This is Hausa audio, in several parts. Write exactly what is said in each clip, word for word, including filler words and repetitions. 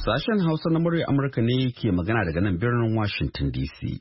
Sashen Hausa na murya Amurka ne ke magana daga nan birnin Washington D C.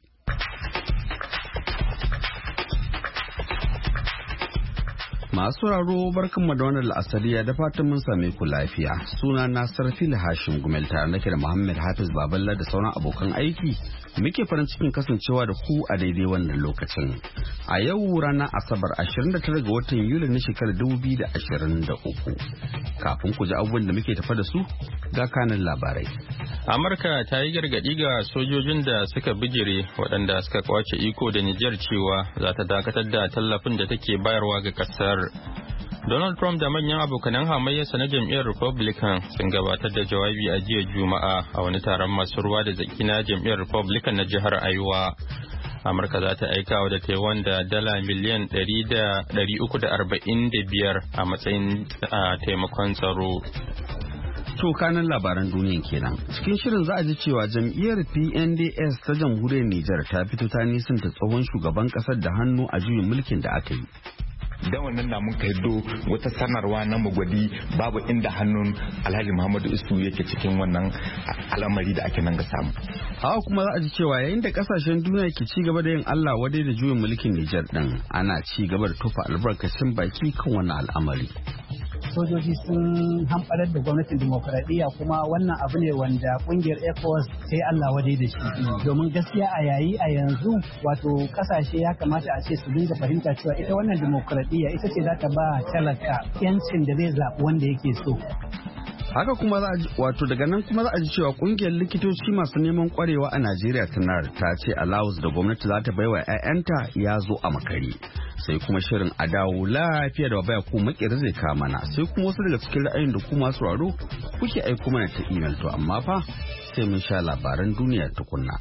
Masu raro barkanmu da wannan la'asariya da fatan mun same ku lafiya. Suna na Sarfila Hashim Gumel tare nake da Muhammad Hafiz Baballa da sauran abokan aiki. Muke farin cikin kasancewa da ku a daidai wannan lokacin. A yau ranar Asabar ashirin da tara ga watan Yuli na shekarar dubu biyu da ashirin da uku. Kafin ku ji abubuwan da muke tafa da su ga kanin labarai. Amurka ta yi gargaɗi ga sojojin da suka bijire waɗanda suka kwace iko da Nijar cewa za ta dakatar da tallafin da take bayarwa ga ƙasar. Donald Trump da manyan abokanan hamayyarsa na jam'iyyar Republican sun gabatar da jawabi a jiya Juma'a a wani taron masu ruwa da zaki na jam'iyyar Republican na jihar Iowa. Amurka za ta aika wa da Taiwan da dala miliyan ɗari uku da arba'in da biyar a matsayin taimakon tsaro. To kanan labaran duniyan kenan. Cikin shirin za a ji cewa jam'iyyar P N D S ta jamhuriyar Nijar ta fito ta nisanta tsohon shugaban kasar da hannu a juyin mulkin da aka yi. Da wannan na mun kaido wata sanarwa na mugwadi babu inda hannun Alhaji Muhammadu Isu yake cikin wannan al'amari da ake nan ga samu. Hawa kuma za a ji cewa yayin da kasashen duniya ke ci gaba da yin Allah wadai da juyin mulkin Nijar din, ana ci gaba da tofa albarkacin baki kan wannan al'amari. Sojoji sun hamɓarar da gwamnatin dimokuraɗiyya kuma wannan abu ne wanda ƙungiyar ECOWAS sai Allah wadai da shi. Domin gaskiya a yayi a yanzu wato ƙasashe ya kamata a ce su dinga fahimta cewa ita wannan dimokuraɗiyya ita ce za ta ba talaka yancin da zai zaɓi wanda yake so. Haka kuma za a ji wato daga nan kuma za a ji cewa kungiyar likitoci masu neman kwarewa a Najeriya tanar ta ce allowance da gwamnati za ta baiwa 'ya'yanta ya zo a makare. Sai kuma shirin a dawo lafiya da baya ko makera zai kama mana sai kuma wasu daga cikin ra'ayin da ku masu raro kuke aiko mana ta email to amma fa sai mun sha labaran duniya tukunna.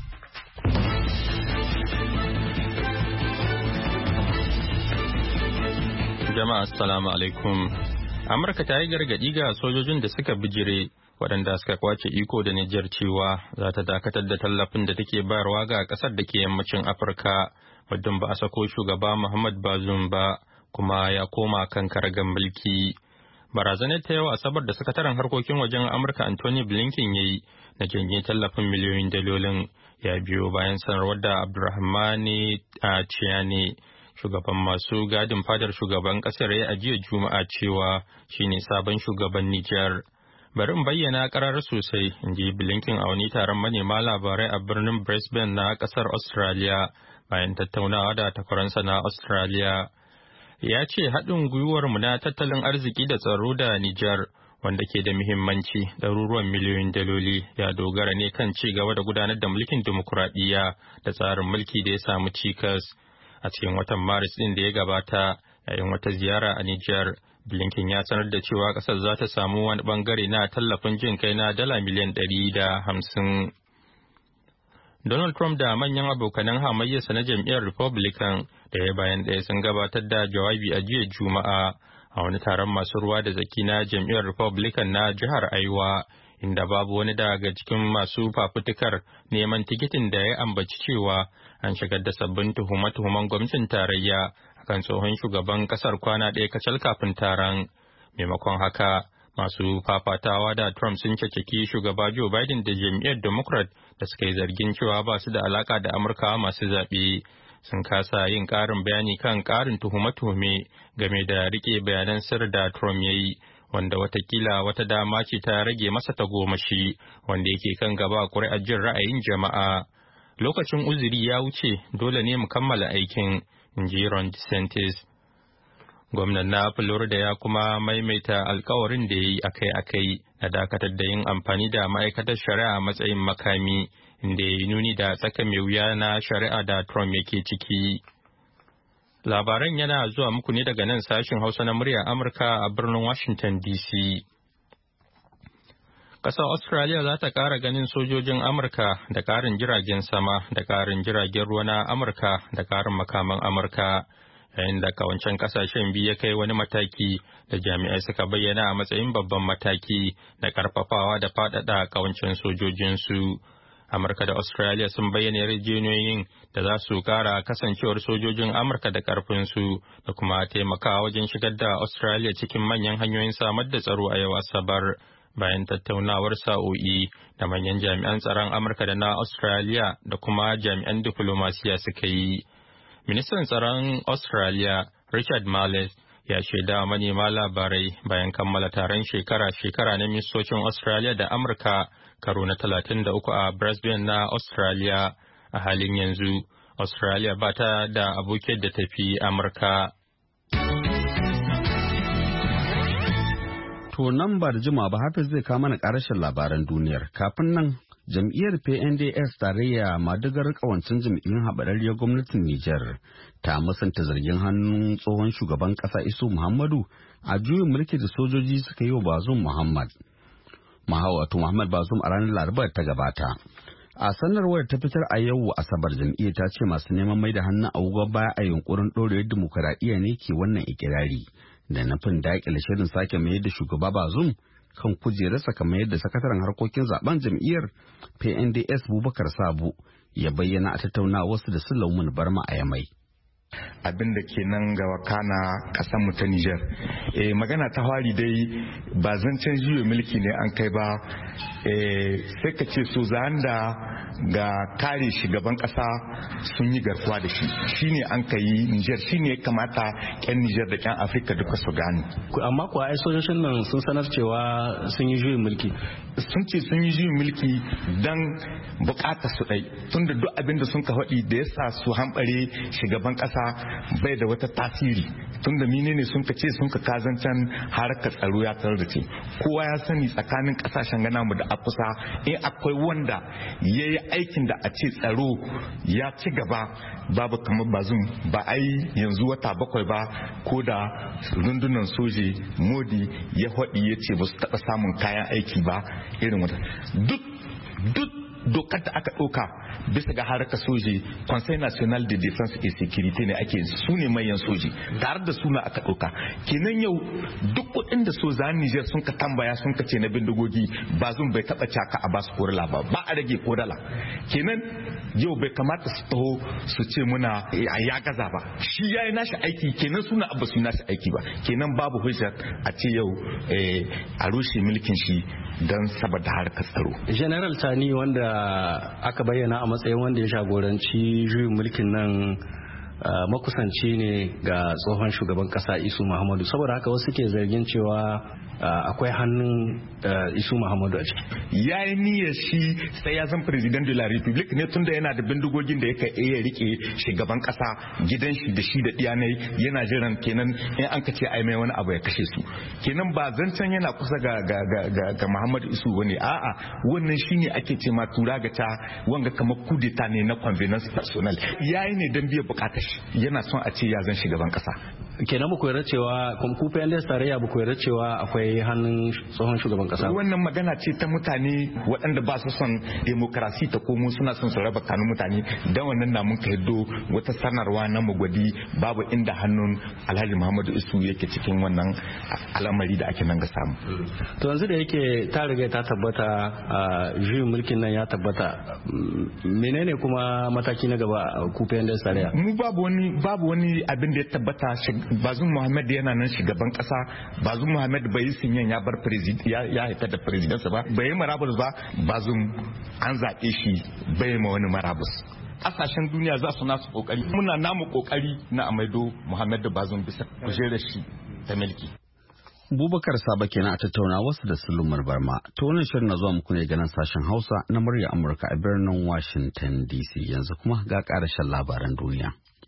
Jama'a assalamu alaikum. Amurka ta yi gargaɗi ga sojojin da suka bijire waɗanda suka kwace iko da Nijar cewa za ta dakatar da tallafin da take bayarwa ga ƙasar da ke yammacin Afirka muddin ba a sako shugaba Muhammad Bazoum ba kuma ya koma kan karagan mulki. Barazanar ta yau Asabar da sakataren harkokin wajen Amurka Anthony Blinken ya yi na janye tallafin miliyoyin dalolin ya biyo bayan sanarwar da Abdulrahmane Chiani shugaban masu gadin fadar shugaban kasar ya ajiye Juma'a cewa shine sabon shugaban Nijar. Bari in bayyana karar sosai, in ji Blinken a wani taron manema labarai a birnin Brisbane na kasar Australia bayan tattaunawa da takwaransa na Australia. Ya ce haɗin gwiwarmu na tattalin arziki da tsaro da Nijar wanda ke da muhimmanci ɗaruruwan miliyoyin daloli ya dogara ne kan ci gaba da gudanar da mulkin dimokuraɗiyya da tsarin mulki da ya samu cikas. A cikin watan Maris ɗin da ya gabata yayin wata ziyara a Nijar, Blinken ya sanar da cewa ƙasar za ta samu wani bangare na tallafin jin kai na dala miliyan ɗari da hamsin. Donald Trump da manyan abokanan hamayyarsa na jam'iyyar Republican ɗaya bayan ɗaya sun gabatar da jawabi a jiya Juma'a a wani taron masu ruwa da zaki na jam'iyyar Republican na jihar Iowa, inda babu wani daga cikin masu fafutukar neman tikitin da ya ambaci cewa an shigar da sabbin tuhume-tuhumen gwamnatin tarayya akan tsohon shugaban kasar kwana ɗaya kacal kafin taron. Maimakon haka, masu fafatawa da Trump sun ceceki shugaba Joe Biden da jam'iyyar Democrat da suka yi zargin cewa ba su da alaka da Amurkawa masu zaɓe. Sun kasa yin ƙarin bayani kan ƙarin tuhume-tuhume game da rike bayanan sirri da Trump ya yi, wanda watakila wata dama ce ta rage masa tagomashi wanda yake kan gaba a ƙuri'ar jin ra'ayin jama'a. Lokacin uzuri ya wuce, dole ne mu kammala aikin, in ji Ron DeSantis. Gwamnan na Florida ya kuma maimaita alkawarin da ya yi akai-akai na dakatar da yin amfani da ma'aikatar shari'a a matsayin makami, inda ya yi nuni da tsaka mai wuya na shari'a da Trump yake ciki. Labaran yana zuwa muku ne daga nan sashin Hausa na muryar Amurka a birnin Washington D C. Ƙasar Australia za ta ƙara ganin sojojin Amurka da ƙarin jiragen sama da ƙarin jiragen ruwa na Amurka da ƙarin makaman Amurka, yayin da kawancen ƙasashen biyu ya kai wani mataki da jami'ai suka bayyana a matsayin babban mataki na ƙarfafawa da faɗaɗa kawancen sojojinsu. Amurka da Australia sun bayyana yarjejeniyoyin da za su kara kasancewar sojojin Amurka da karfinsu da kuma taimakawa wajen shigar da Australia cikin manyan hanyoyin samar da tsaro a yau Asabar. bayan tattaunawar sa'o'i da manyan jami'an tsaron Amurka da na Australia da kuma jami'an diflomasiya suka yi. Ministan tsaron Australia Richard Marles ya shaida wa manema labarai bayan kammala taron shekara-shekara na ministocin Australia da Amurka karo na talatin da uku a Brisbane na Australia. A halin yanzu, Australia ba ta da abokin da tafi Amurka. To nan ba da jima ba Hafiz zai kawo mana ƙarashin labaran duniyar. Kafin nan, jam'iyyar P N D S tarayya madigar kawancin jam'iyyun haɓararriyar gwamnatin Nijar ta musanta zargin hannun tsohon shugaban ƙasa Isu Muhammadu a juyin mulki da sojoji suka yi wa Bazum Muhammad. Wato Muhammad Bazum a ranar Larabar ta gabata. A sanarwar ta fitar a yau Asabar, jam'iyyar ta ce masu neman mai da hannun agogon baya a yunkurin ɗorewar dimokuraɗiyya ne ke wannan ikirari da nufin daƙile shirin sake mayar da shugaba Bazum kan kujerarsa kamar yadda sakataren harkokin zaben jam'iyyar P N D S Bubakar Sabo ya bayyana a tattaunawarsu da Sulaiman Barma a Yamai. Abin da ke nan ga wakana kasanmu ta Nijar. E, magana ta fari dai ba zancen juyo mulki ne an kai ba, e, sai ka ce so da ga kare shugaban kasa sun yi garkuwa da shi shine an kai Nijar, shine ya kamata yan Nijar da yan Afirka duka su gane. Amma kuwa ai sojojin nan sun sanar cewa sun yi juyin mulki. Sun ce sun yi juyin mulki dan bukatar su dai, tunda duk abin da sun ka faɗi da yasa su hambare shugaban kasa bai da wata tasiri, tunda menene sun ka ce sun ka kazancan harkar tsaro ya tarar da ce kowa ya sani tsakanin kasashen gana mu da akusa in akwai wanda ya yi aikin da a ce tsaro ya ci gaba babu kamar Bazum. Ba ai yanzu wata bakwai ba ko da rundunar soje Modi ya haɗi ya ce ba su taɓa samun kayan aiki ba irin wata duk duk dokar da aka ɗauka bisa ga harkar soji Conseil National de Defense et Sécurité ne ake su ne mayan soji tare da suna aka ɗauka. Kenan yau duk kuɗin da sojan Niger sun ka tambaya sun ka ce na bindigogi Bazum bai taɓa caka a basu korala ba ba a rage kodala. Kenan yau bai kamata su taho su ce muna ya gaza ba, shi ya yi nashi aiki kenan suna abu su nashi aiki ba, kenan babu hujjar a ce yau a rushe mulkin shi don saboda harkar tsaro. General Tani wanda aka bayyana a matsayin wanda ya shagoranci juyin mulkin nan makusanci ne ga tsohon shugaban kasa Isu Muhammadu, saboda haka wasu ke zargin cewa akwai hannun Isu Muhammadu a ciki. Ya yi niyyar shi sai ya zan president de la republique ne, tunda yana da bindigogin da yake iya rike shugaban kasa gidan shi da shi da diyanai, yana jiran kenan in an ka ce ai mai wani abu ya kashe su. Kenan ba zancen yana kusa ga ga ga ga Muhammadu Isu bane, a'a wannan shine ake ce ma tura ga ta wanga kamar kudeta ne na convenience personnel. Yayi ne dan biya bukatar shi, yana son a ce ya zan shugaban kasa. Kenan ba ku yarda cewa kuma ku P N D S tarayya ba ku yarda cewa akwai hannun tsohon shugaban kasa. Wannan magana ce ta mutane waɗanda ba su son demokrasi ta komo, suna son su raba kanun mutane, dan wannan na mun hiddo wata sanarwa na mugwadi babu inda hannun Alhaji Muhammadu Isu yake cikin wannan al'amari da ake nan ga samu. To yanzu da yake ta riga ta tabbata a juyin mulkin nan ya tabbata, menene kuma mataki na gaba ku P N D S tarayya? Mu babu wani babu wani abin da ya tabbata. Bazum Muhammad yana nan shugaban kasa. Bazum Muhammad bai yi sinyan ya bar president ya ya haifar da presidency ba, bai yi marabus ba. Bazum an zaɓe shi bai ma wani marabus. Kasashen duniya za su nasu kokari, muna namu kokari na amaido Muhammad da Bazum bisa kujerar shi ta mulki. Bubakar Saba kenan a tattauna wasu da Sulumar Barma. To wannan shirin na zuwa muku ne ganin sashen Hausa na murya Amurka a birnin Washington D C. Yanzu kuma ga ƙarashen labaran duniya.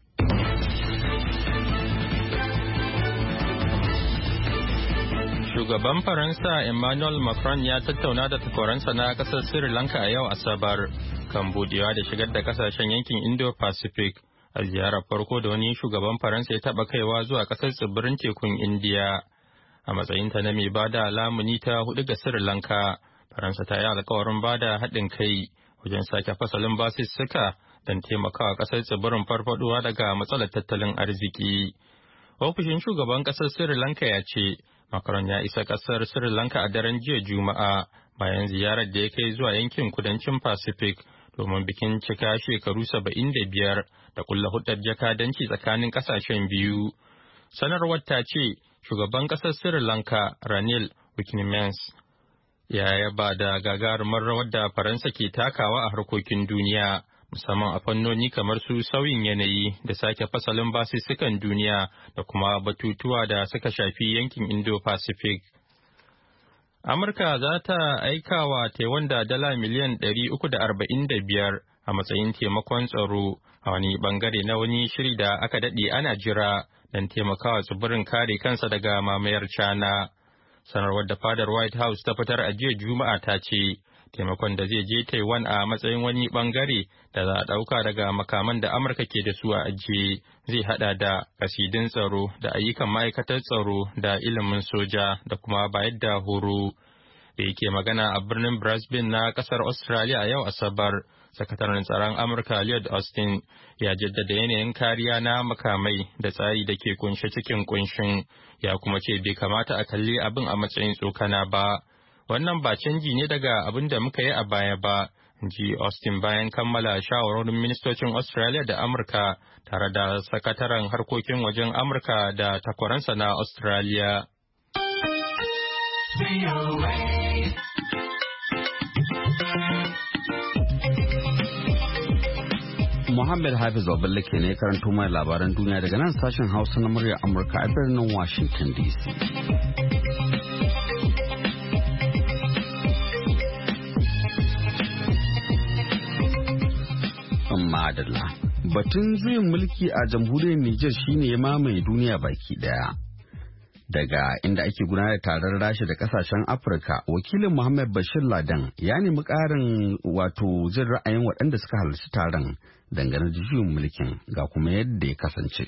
Shugaban Faransa Emmanuel Macron ya tattauna da takwaransa na kasar Sri Lanka a yau Asabar kan budewa da shigar da kasashen yankin Indo-Pacific a ziyarar farko da wani shugaban Faransa ya taba kaiwa zuwa kasar tsibirin tekun Indiya. A matsayinta na mai bada lamuni ta hudu ga Sri Lanka, Faransa ta yi alkawarin bada haɗin kai wajen sake fasalin basussuka don taimakawa kasar tsibirin farfaduwa daga matsalar tattalin arziki. Ofishin shugaban kasar Sri Lanka ya ce, Macron ya isa kasar Sri Lanka a daren jiya Juma'a bayan ziyarar da ya kai zuwa yankin kudancin Pacific domin bikin cika shekaru saba'in da biyar da kulla hudar jakadanci tsakanin kasashen biyu. Sanarwar ta ce shugaban kasar Sri Lanka Ranil Wickremesinghe ya yaba da gagarumar rawar da Faransa ke takawa a harkokin duniya, musamman a fannoni kamar su sauyin yanayi da sake fasalin basussukan duniya da kuma batutuwa da suka shafi yankin Indo-Pacific. Amurka za ta aika wa Taiwan da dala miliyan ɗari uku da arba'in da biyar a matsayin taimakon tsaro a wani bangare na wani shiri da aka daɗe ana jira don taimakawa tsibirin kare kansa daga mamayar China. Sanarwar da fadar White House ta fitar a jiya Juma'a ta ce, taimakon da zai je Taiwan a matsayin wani bangare da za a ɗauka daga makaman da Amurka ke da su a ajiye zai hada da kasidin tsaro da ayyukan ma'aikatar tsaro da ilimin soja da kuma bayar da horo. Da yake magana a birnin Brisbane na kasar Australia a yau Asabar, sakataren tsaron Amurka Lloyd Austin ya jaddada yanayin kariya na makamai da tsari da ke kunshe cikin kunshin, ya kuma ce bai kamata a kalli abin a matsayin tsokana ba. Wannan ba canji ne daga abin da muka yi a baya ba, ji Austin bayan kammala shawarorin ministocin Australia da Amurka tare da sakataren harkokin wajen Amurka da takwaransa na Australia. Muhammad Hafiz Baballe ke ne karanto mai labaran duniya daga nan sashen Hausa na muryar Amurka a birnin Washington D C. Madalla. Batun juyin mulki a jamhuriyar Nijar shine ya mamaye duniya baki daya. Daga inda ake gudanar da taron Rasha da kasashen Afirka, wakilin Muhammad Bashir Ladan ya nemi ƙarin wato jin ra'ayin waɗanda suka halarci taron dangane da juyin mulkin ga kuma yadda ya kasance.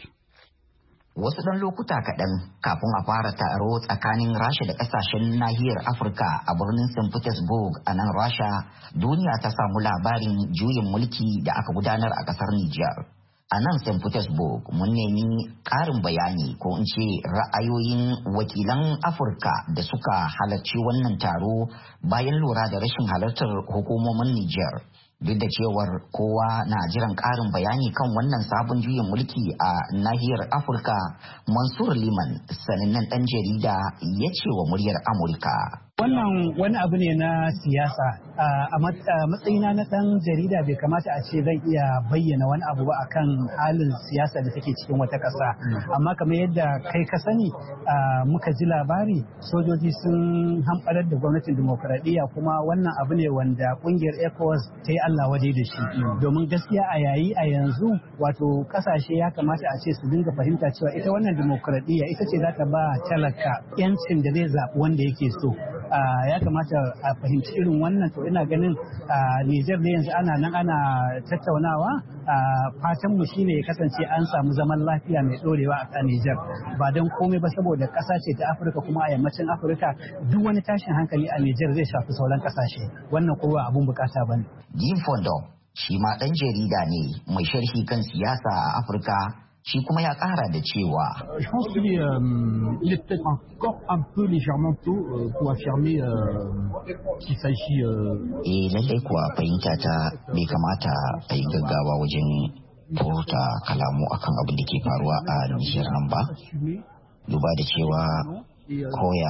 Wasu ɗan lokuta kaɗan kafin a fara taro tsakanin Rasha da ƙasashen nahiyar Afirka a birnin Saint Petersburg a nan Rasha, duniya ta samu labarin juyin mulki da aka gudanar a ƙasar Nijar. A nan Saint Petersburg mun nemi ƙarin bayani ko in ce ra'ayoyin wakilan Afirka da suka halarci wannan taro bayan lura da rashin halartar hukumomin Nijar. Duk da cewar kowa na jiran ƙarin bayani kan wannan sabon juyin mulki a nahiyar Afirka, Mansur Liman, sanannen ɗan jarida, ya ce wa muryar Amurka. Wannan wani abu ne na siyasa. A matsayina na ɗan jarida bai kamata a ce zan iya bayyana wani abu ba akan halin siyasa da take cikin wata ƙasa. Amma kamar yadda kai ka sani muka ji labari, sojoji sun hamɓarar da gwamnatin dimokuraɗiyya, kuma wannan abu ne wanda ƙungiyar ECOWAS ta yi Allah waje da shi. Domin gaskiya a yayi a yanzu wato ƙasashe ya kamata a ce su dinga fahimta cewa ita wannan dimokuraɗiyya ita ce za ta ba talaka 'yancin da zai zaɓi wanda yake so. Ya kamata a fahimci irin wannan, to ina ganin Nijar ne yanzu ana nan ana tattaunawa. Fatan mu shine ya kasance an samu zaman lafiya mai dorewa a Nijar, ba don komai ba saboda ƙasa ce ta Afirka, kuma a yammacin Afirka duk wani tashin hankali a Nijar zai shafi sauran ƙasashe. Wannan kowa abun bukata bane. Jim Fondo shi ma ɗan jarida ne mai sharhi kan siyasa a Afirka. Shi kuma ya ƙara da cewa Je pense qu'il est, euh, il est peut-être encore un peu légèrement tôt euh, pour affirmer euh, qu'il s'agit euh... Eh lallai kuwa fahimta ta bai kamata a yi gaggawa wajen furta kalamu akan abin da ke faruwa a Nijar nan ba, duba da cewa koya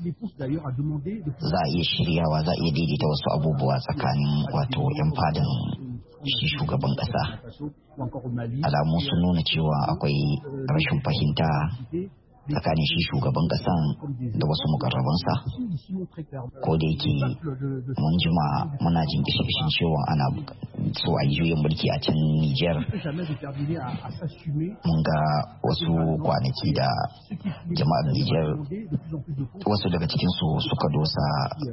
za a iya shiryawa, za a iya daidaita wasu abubuwa tsakanin wato 'yan fadan shi shugaban ƙasa. Alamu sun nuna cewa akwai rashin fahimta tsakanin shi shugaban ƙasan da wasu mukarrabansa, ko da yake mun jima muna jin kishin cewa ana so a yi juyin mulki a can Nijar. Mun ga wasu kwanaki da jama'ar Nijar, wasu daga cikinsu suka dosa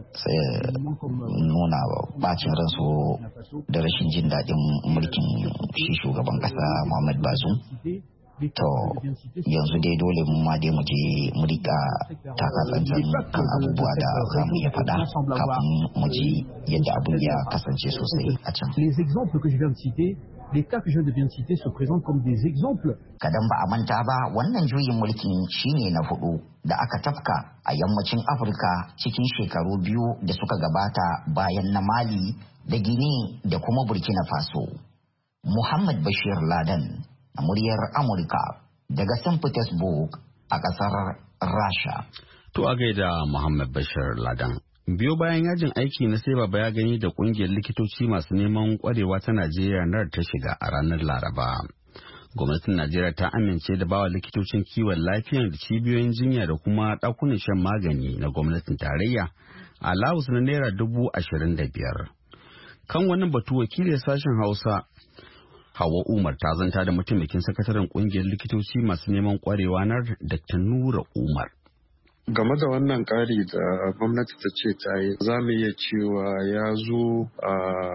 nuna bacin ransu da rashin jin daɗin mulkin shi shugaban ƙasa Muhammad Bazoum. To yanzu dai dole mu ma dai mu je mu rika taka tsantsan kan abubuwa da za mu iya faɗa kafin mu ji yadda abun ya kasance sosai a can. Les exemples que je viens de citer, les cas que je viens de citer se présentent comme des exemples. Kadan ba a manta ba, wannan juyin mulkin shine na hudu da aka tafka a yammacin Afirka cikin shekaru biyu da suka gabata bayan na Mali da Guinea da kuma Burkina Faso. Muhammad Bashir Laden, a muryar Amurka daga Saint Petersburg a ƙasar Rasha. To a gaida Muhammad Bashir Ladan. Biyo bayan yajin aiki na sai baba ya gani da kungiyar likitoci masu neman kwarewa ta Najeriya nar ta shiga a ranar Laraba. Gwamnatin Najeriya ta amince da bawa likitocin kiwon lafiya da cibiyoyin jinya da kuma ɗakunan shan magani na gwamnatin tarayya a Laos na naira dubu ashirin da biyar. Kan wannan batu wakilin sashen Hausa Hawa Umar ta zanta da mataimakin sakataren kungiyar likitoci masu neman kwarewa na Dakta Nura Umar. Game da wannan ƙari da gwamnati ta ce ta yi, za mu iya cewa ya zo a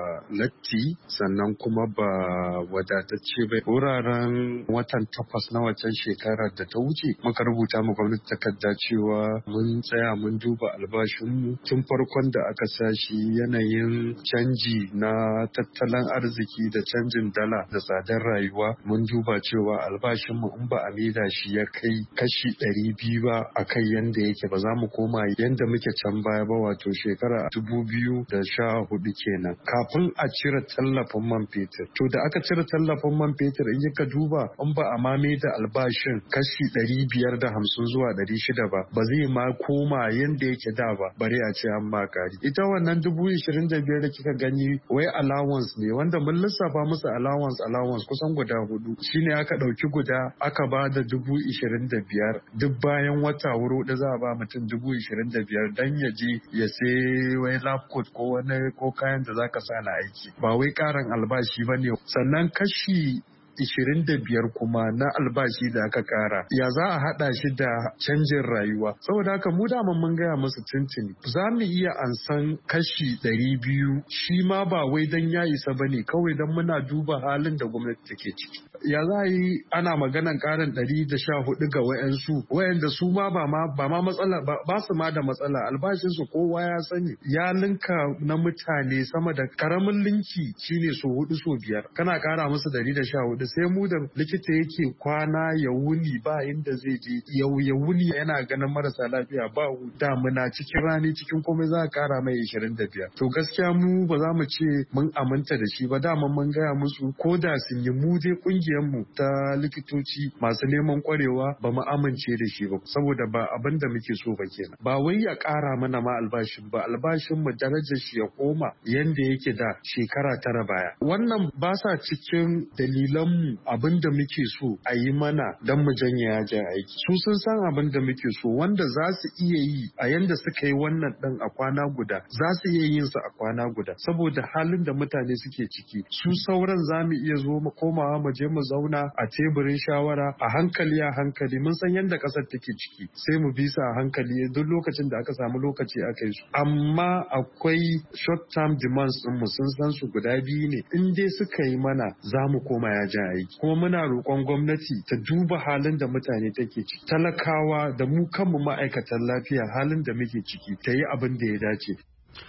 latti sannan kuma ba wadatacce ba. Wuraren watan takwas na waccan shekarar da ta wuce muka rubuta mu gwamnati takarda cewa mun tsaya mun duba albashinmu tun farkon da aka sashi yanayin canji na tattalin arziki da canjin dala da tsadar rayuwa, mun duba cewa albashinmu in ba a maida shi ya kai kashi ɗari biyu ba a kai yanda da yake ba za mu koma yadda muke can baya ba, wato shekara dubu biyu da sha hudu kenan kafin a cire tallafin man fetur. To da aka cire tallafin man fetur in ka duba in ba a mame da albashin kashi ɗari biyar da hamsin zuwa ɗari shida ba ba zai ma koma yadda yake da ba, bari a ce an ma kari. Ita wannan dubu ishirin da biyar da kika gani wai allowance ne wanda mun lissafa musu allowance allowance kusan guda hudu, shine aka ɗauki guda aka ba da dubu ishirin da biyar duk bayan wata wuro da za a ba mutum dubu ishirin da biyar dan ya je ya sai wai lab coat ko wani ko kayan da zaka sa na aiki, ba wai karin albashi ba ne. Sannan kashi ishirin da biyar kuma na albashi da aka kara ya za a hada shi da canjin rayuwa. Saboda haka mu da mun gaya musu tuntuni za mu iya ansan kashi ɗari biyu, shi ma ba wai dan ya isa bane, kawai dan muna duba halin da gwamnati take ciki. Ya za yi ana maganan karin ɗari da sha hudu ga wayansu wayanda su ma ba ma ba ma matsala ba su ma da matsala, albashin su kowa ya sani ya linka na mutane sama da karamin linki shine so hudu so biyar, kana kara musu ɗari da sha hudu sai mu da likita yake kwana ya wuni ba inda zai je yau ya wuni yana ganin marasa lafiya ba damuna cikin rani cikin komai za a kara mai ishirin da biyar. To gaskiya mu ba za mu ce mun aminta da shi ba, dama mun gaya musu ko da sun yi mu dai kungiyar mu ta likitoci masu neman kwarewa ba mu amince da shi ba, saboda ba abin da muke so ba kenan. Ba wai ya kara mana ma albashin ba, albashin mu darajar shi ya koma yanda yake da shekara tara baya. Wannan ba sa cikin dalilan mu abin da muke so a yi mana don mu janye yajin aiki. Su sun san abin da muke so wanda za su iya yi a yanda suka yi wannan ɗin a kwana guda za su iya yin su a kwana guda, saboda halin da mutane suke ciki. Su sauran za mu iya zo mu komawa mu je mu zauna a teburin shawara a hankali a hankali, mun san yadda ƙasar take ciki sai mu bisa a hankali duk lokacin da aka samu lokaci aka yi su. Amma akwai short term demands ɗin mu sun san su guda biyu ne, in dai suka yi mana za mu koma yajin aiki. Kuma muna roƙon gwamnati ta duba halin da mutane take ciki, talakawa da mu kanmu ma'aikatan lafiya halin da muke ciki, ta yi abin da ya dace.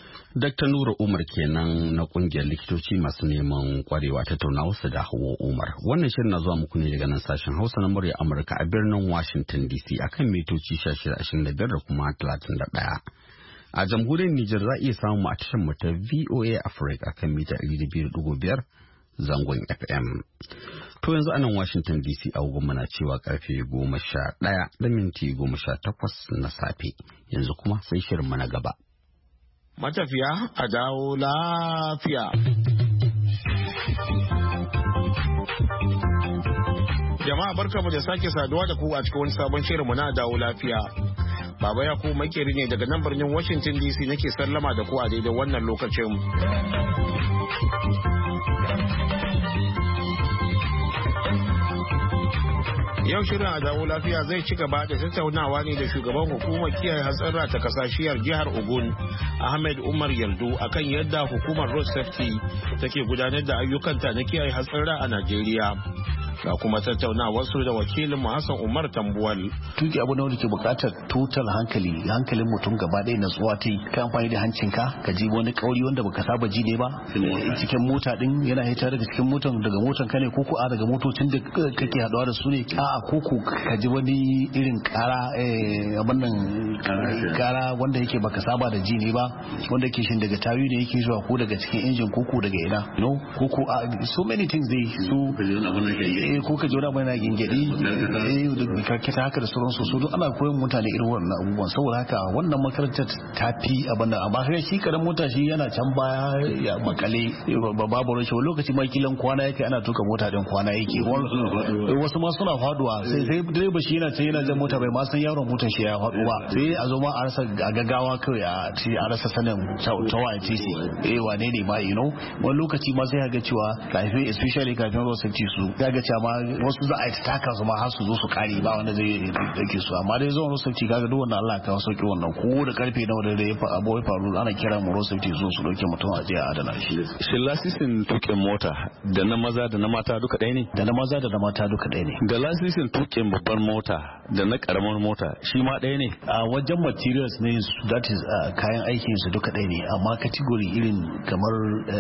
Dakta Nura Umar kenan na kungiyar likitoci masu neman kwarewa tattaunawarsa da Hawa Umar. Wannan shirin na zuwa muku ne daga nan sashen Hausa na murya Amurka a birnin Washington D C akan mitoci sha shida ashirin da biyar da kuma talatin da ɗaya. A jamhuriyar Nijar za a iya samun mu a tashar mu ta V O A Africa akan mita ɗari da biyu da ɗigo biyar zangon F M. To yanzu a nan Washington D C agogon muna cewa karfe goma sha ɗaya da minti goma sha takwas na safe. Yanzu kuma sai shirin mana gaba. Matafiya a dawo lafiya. Jama'a barkamu da sake saduwa da ku a cikin wani sabon shirinmu na dawo lafiya. Baba Yakubu Makeri ne daga nan birnin Washington D C nake sallama da ku a daidai wannan lokacin. Yau shirin a dawo lafiya zai ci gaba da tattaunawa ne da shugaban hukumar kiyaye hatsarra ta kasashiyar jihar Ogun, Ahmed Umar Yaldu, akan yadda hukumar Road Safety take gudanar da ayyukanta na kiyaye hatsarra a Najeriya. Ga kuma tattaunawar su da wakilin Hassan Umar Tambuwal. Tuki abu na wanda ke bukatar total hankali, hankalin mutum gaba ɗaya na tsuwa ta yi, ka amfani da hancinka ka ji wani kauri wanda baka saba ji ne ba cikin mota din yana hita daga cikin motan daga motan ka ne, koko a daga motocin da kake haɗuwa da su ne, a'a koko ka ji wani irin kara abin nan kara wanda yake baka saba da ji ne ba, wanda yake shin daga tayu ne yake zuwa ko daga cikin injin koko daga ina, no koko so many things dai su eh ko ka ji wani mai na gingedi eh da karkata haka da sauransu su duk ana koyon mutane irin wannan abubuwan saboda haka wannan makarantar ta fi abin da amma kai shi karan mota shi yana can baya ya makale babu rashin wani lokaci ma kilan kwana yake ana tuka mota din kwana yake wasu ma suna faduwa sai sai direba shi yana can yana jan mota bai ma san yaron motar shi ya faɗo ba sai a zo ma a rasa a gaggawa kawai a ci a rasa sanin tawa a titi eh wane ne ma you know wani lokaci ma sai ga cewa kafin especially kafin road safety su ga cewa ma wasu za a yi taka su ma har su zo su kare ba wanda zai dauke su amma dai zuwa road safety kaga duk wannan Allah ka sauki wannan ko da karfe nawa da ya abu ya faru ana kira mu road safety zo su dauke mutum a je a adana shi shin lasisin tukin mota da na maza da na mata duka ɗaya ne da na maza da na mata duka ɗaya ne da lasisin tukin babbar mota da na karamar mota shi ma ɗaya ne a wajen materials ne that is kayan aikin su duka ɗaya ne amma category irin kamar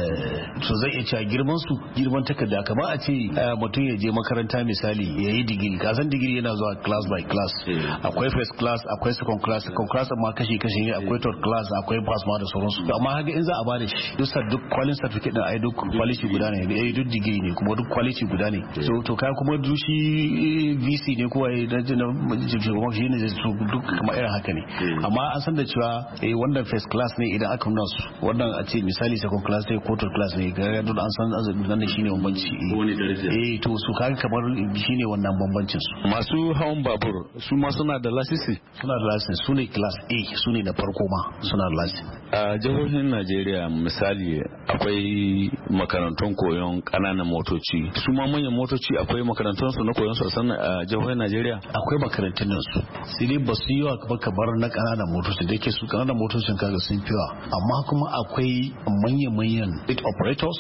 so zai iya cewa girman su girman takarda kamar a ce mutum ya je makaranta misali ya yi digiri kasan digiri yana zuwa class by class akwai first class akwai second class second class amma kashi kashi ne akwai third class akwai pass ma da sauransu amma haka in za a bada shi duk duk quality certificate din ai duk quality guda ne eh duk digiri ne kuma duk quality guda ne so to kai kuma dushi V C ne ko ai da kuma shi ne su duk kuma irin haka ne amma an san da cewa eh wannan first class ne idan aka nuna su wannan a ce misali second class ne ko third class ne ga duk an san nan shine bambanci eh to su kaga kamar shine wannan bambancin su masu hawan babur su ma suna da lasisi suna da lasisi su ne class A su ne na farko ma suna da lasisi a jihohin Najeriya misali akwai makarantun koyon kananan motoci su ma manyan motoci akwai makarantun su na koyon su a jihohin Najeriya akwai makarantun su sai dai ba su yi wa kamar na kananan motoci da yake su kananan motocin kaga sun fiwa amma kuma akwai manyan-manyan bit operators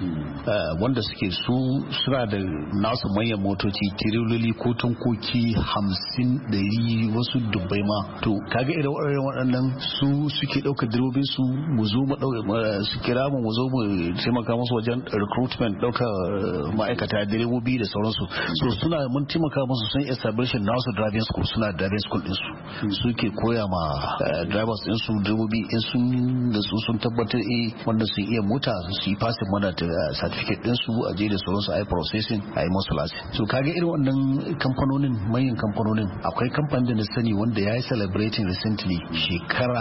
wanda suke su suna da nasu manyan motoci tiriloli ko tankoki hamsin dari wasu dubbai ma to kaga irin waɗannan su suke ɗaukar direbobin su mu zo mu su kira mu mu zo mu taimaka musu wajen recruitment ɗaukar ma'aikata direbobi da sauransu so suna mun taimaka musu sun establishing nasu driving school suna driving school din su suke koya ma drivers din su direbobi in sun da su sun tabbatar eh wanda sun iya mota su yi passing mana certificate din su a je da sauransu a yi processing a yi musu license so kaga irin wannan kamfanonin manyan kamfanonin akwai kamfanin da na sani wanda ya yi celebrating recently shekara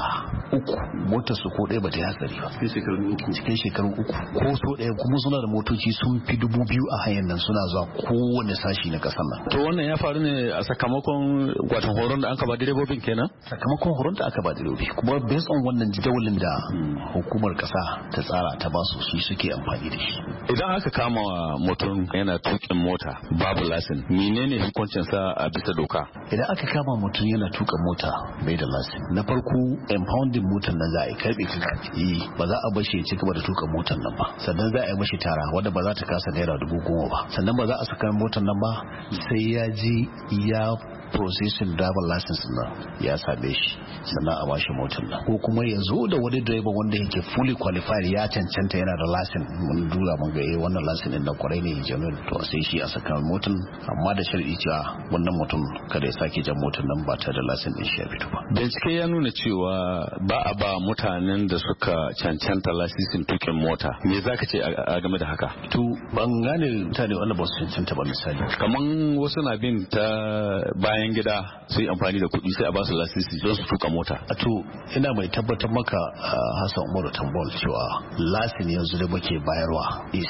uku motar su ko ɗaya bata yi hatsari ba cikin shekaru uku ko so ɗaya kuma suna da motoci sun fi dubu biyu a hanyar nan suna zuwa kowane sashi na ƙasar nan to wannan ya faru ne a sakamakon watan horon da aka ba direbobin kenan sakamakon horon da aka ba direbobi kuma based on wannan jadawalin da hukumar ƙasa ta tsara ta ba su shi suke amfani da shi idan aka kama mutum yana tukin mota babu lasin menene hukuncin sa a bisa doka idan aka kama mutum yana tuka mota bai da lasin na farko impounding motar nan za a yi karbe yi ba za a bashi ya ci gaba da tuka motar nan ba sannan za a yi mashi tara wanda ba za ta kasa naira dubu goma ba sannan ba za a saka motar nan ba sai ya ji ya processing driver license nan ya same shi sannan a bashi motar nan ko kuma ya zo da wani driver wanda yake fully qualified ya cancanta yana da license mun dura mun ga eh wannan license din na kwarai ne genuine to sai shi a saka motar amma da sharadi cewa wannan mutum kada ya sake jan motar nan ba tare da license din shi ya fito ba bincike ya nuna cewa ba a ba mutanen da suka cancanta lasisin tukin mota me zaka ce a game da haka to ban gane mutane wanda ba su cancanta ba misali kaman wasu na bin ta bayan gida sai amfani da kuɗi sai a ba su lasisi don su tuka mota a to ina mai tabbatar maka Hassan Umaru Tambol cewa lasin yanzu da muke bayarwa is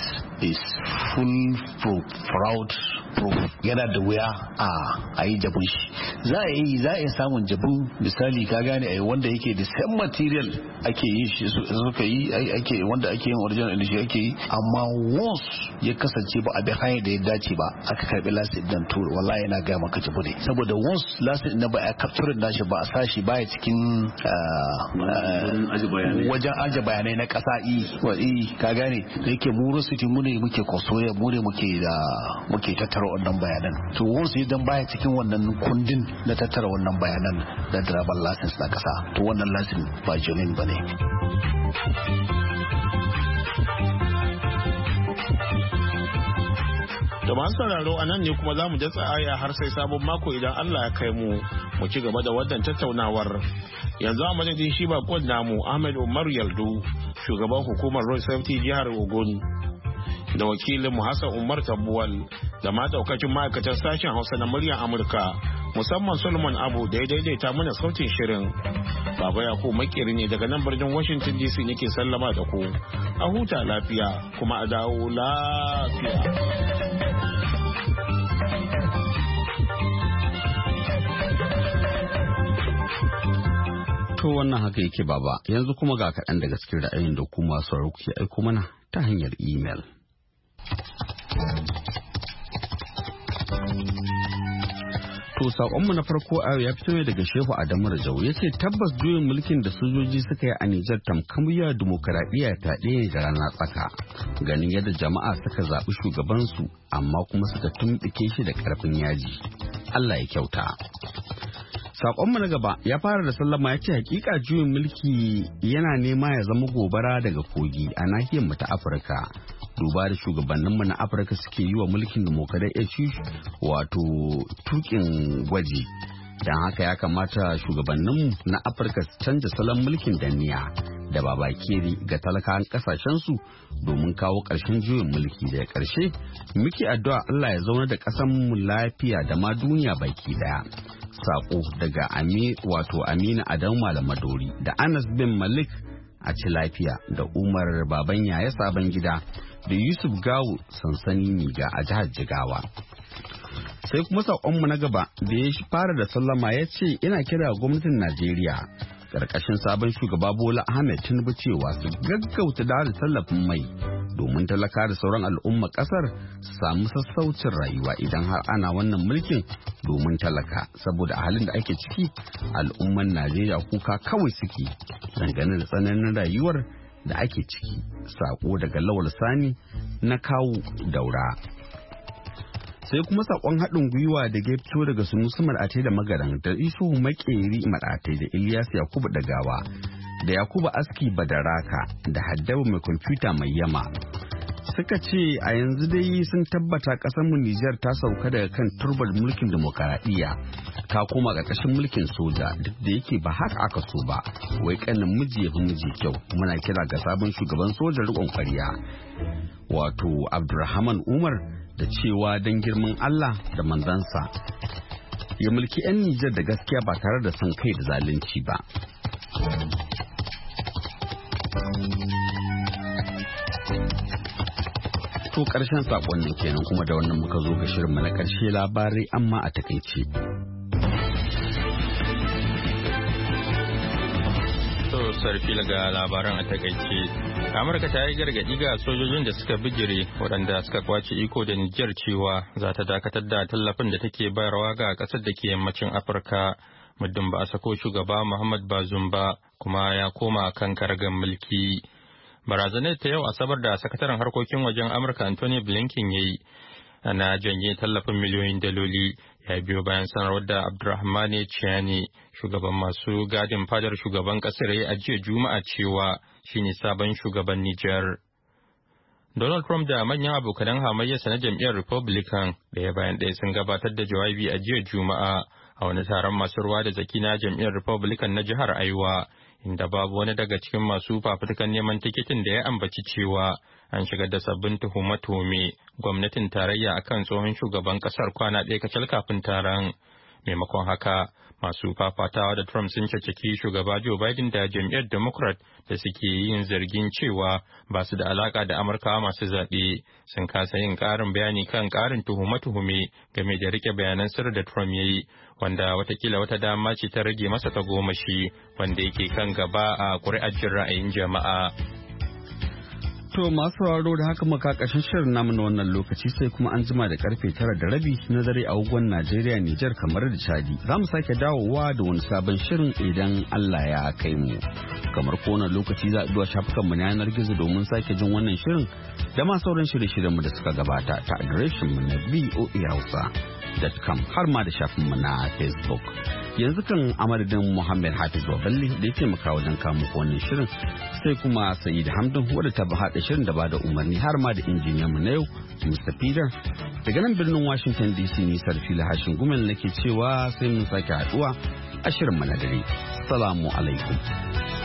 is full proof fraud proof yana da wuya a a yi jabin shi za a yi za a yi samun jabin misali ka gane a wanda yake da same material ake yi shi suka yi ake wanda ake yin original da shi ake yi amma once ya kasance ba a bi hanyar da ya dace ba aka karbi lasin dan tour wallahi yana ga maka jabu ne saboda once lasin na ba a capture nashi ba a sashi baya cikin wajen aje bayanai na kasa i ka gane da yake mu rusiti mu ne muke kosoya mu ne muke da muke tattara wannan bayanan to once idan baya cikin wannan kundin na tattara wannan bayanan da driver license na kasa to wannan license ba genuine bane da masu sauraro a nan ne kuma za mu datsa aya har sai sabon mako idan Allah ya kai mu mu ci gaba da wannan tattaunawar yanzu a madadin shi bakon namu Ahmed Umar Yaldu shugaban hukumar road safety jihar Ogun da wakilin mu Hassan Umar Tambuwal da ma daukacin ma'aikatan sashen Hausa na muryar Amurka musamman Solomon Abu da ya daidaita mana sautin shirin. Baba Yakubu Makeri ne daga nan birnin Washington D C nake sallama da ku. A huta lafiya kuma a dawo lafiya. To wannan haka yake baba, yanzu kuma ga kaɗan daga cikin ra'ayin da ku masu sauraro kuke aiko mana ta hanyar imel. To saƙonmu na farko a ya fito ne daga Shehu Adamu Rajau ya ce tabbas juyin mulkin da sojoji suka yi a Nijar tamkamiyar dimokuraɗiyya ta ɗaya da rana tsaka. Ganin yadda jama'a suka zaɓi shugabansu amma kuma suka tumɓuke shi da ƙarfin yaji. Allah ya kyauta. Saƙonmu na gaba ya fara da sallama ya ce hakika juyin mulki yana nema ya zama gobara daga kogi a nahiyar mu ta Afirka. Duba da shugabanninmu na Afirka suke yi wa mulkin dimokuraɗiyya wato tukin gwaji. Don haka ya kamata shugabanninmu na Afirka su canja salon mulkin danniya da babakere ga talakawan kasashensu domin kawo ƙarshen juyin mulki da ƙarshe muke addu'a Allah ya zauna da ƙasarmu lafiya da ma duniya baki daya. Sako daga Ami wato Amina Adamu Malamadori da Anas bin Malik a ci lafiya da Umar Baban Yaya Sabon Gida da Yusuf Gawu Sansani Niga a jihar Jigawa. Sai kuma saƙonmu na gaba da ya fara da sallama ya ce ina kira gwamnatin Najeriya ƙarƙashin sabon shugaba Bola Ahmed Tinubu cewa su gaggauta da tallafin mai domin talaka da sauran al'umma ƙasar su samu sassaucin rayuwa idan har ana wannan mulkin domin talaka saboda a halin da ake ciki al'umman Najeriya kuka kawai suke dangane da tsananin rayuwar da ake ciki. Sako daga Lawal Sani na Kawu Daura. Sai kuma sakon haɗin gwiwa da ya fito daga Sunusi Maɗatai da Magaran da Isuhu Makeri Maɗatai da Ilyas Yakubu Dagawa da Yakubu Aski Badaraka da Haddabu mai kwamfuta mai yama. Suka ce a yanzu dai sun tabbata ƙasarmu Nijar ta sauka daga kan turbar mulkin demokaradiyya ta koma ƙarƙashin mulkin soja duk da yake ba haka aka so ba wai ƙanin miji ya fi miji kyau. Muna kira ga sabon shugaban sojan riƙon ƙwarya wato Abdulrahman Umar da cewa don girman Allah da manzansa ya mulki 'yan Nijar da gaskiya ba tare da son kai da zalunci ba. To ƙarshen saƙonnin kenan kuma da wannan muka zo ga shirinmu na ƙarshe labarai amma a takaice. sarfi ga labaran a takaice. Amurka ta yi gargaɗi ga sojojin da suka bijire waɗanda suka kwace iko da Nijar cewa za ta dakatar da tallafin da take bayarwa ga ƙasar da ke yammacin Afirka muddin ba a sako shugaba Muhammad Bazoum ba kuma ya koma kan karagar mulki. Barazanar ta yau Asabar da sakataren harkokin wajen Amurka Anthony Blinken ya yi ana janye tallafin miliyoyin daloli ya biyo bayan sanarwar da Abdurrahmane Chiani shugaban masu gadin fadar shugaban kasar ya jiya Juma'a cewa shine sabon shugaban Nijar. Donald Trump da manyan abokanan hamayyarsa na jam'iyyar Republican ɗaya bayan ɗaya sun gabatar da jawabi a jiya Juma'a a wani taron masu ruwa da zaki na jam'iyyar Republican na jihar Iowa, inda babu wani daga cikin masu fafutukan neman tikitin da ya ambaci cewa an shigar da sabbin tuhume-tuhume gwamnatin tarayya akan tsohon shugaban kasar kwana ɗaya kacal kafin taron. Maimakon haka, masu fafatawa da Trump sun caceki shugaba Joe Biden da jam'iyyar Democrat da suke yin zargin cewa ba su da alaka da Amurkawa masu zaɓe sun kasa yin ƙarin bayani kan ƙarin tuhume-tuhume game da rike bayanan sirri da Trump ya yi, wanda watakila wata dama ce ta rage masa tagomashi wanda yake kan gaba a ƙuri'ar jin ra'ayin jama'a. To masu sauraro da haka muka ƙarshen shirin namu na wannan lokaci sai kuma an jima da karfe tara da rabi na dare a ugon Najeriya, Nijar, kamar da Chadi. Za mu sake dawowa da wani sabon shirin idan Allah ya kai mu. Kamar kowane lokaci za a duba shafukanmu na yanar gizo domin sake jin wannan shirin da ma sauran shirye-shiryenmu da suka gabata ta adireshinmu na v o a hausa dot com har ma da shafinmu na Facebook. Yanzu kan amadadin Muhammad Hafiz Baballe da ya taimaka wajen kamu wannan shirin sai kuma Sa'id Hamdan wadda ta haɗa shirin da bada umarni har ma da injiniyan mu na yau Mister Peter. Daga nan birnin Washington D C ne Sarfila Hashin Gumel nake cewa sai mun sake haɗuwa a shirin mu na dare. Assalamu alaikum.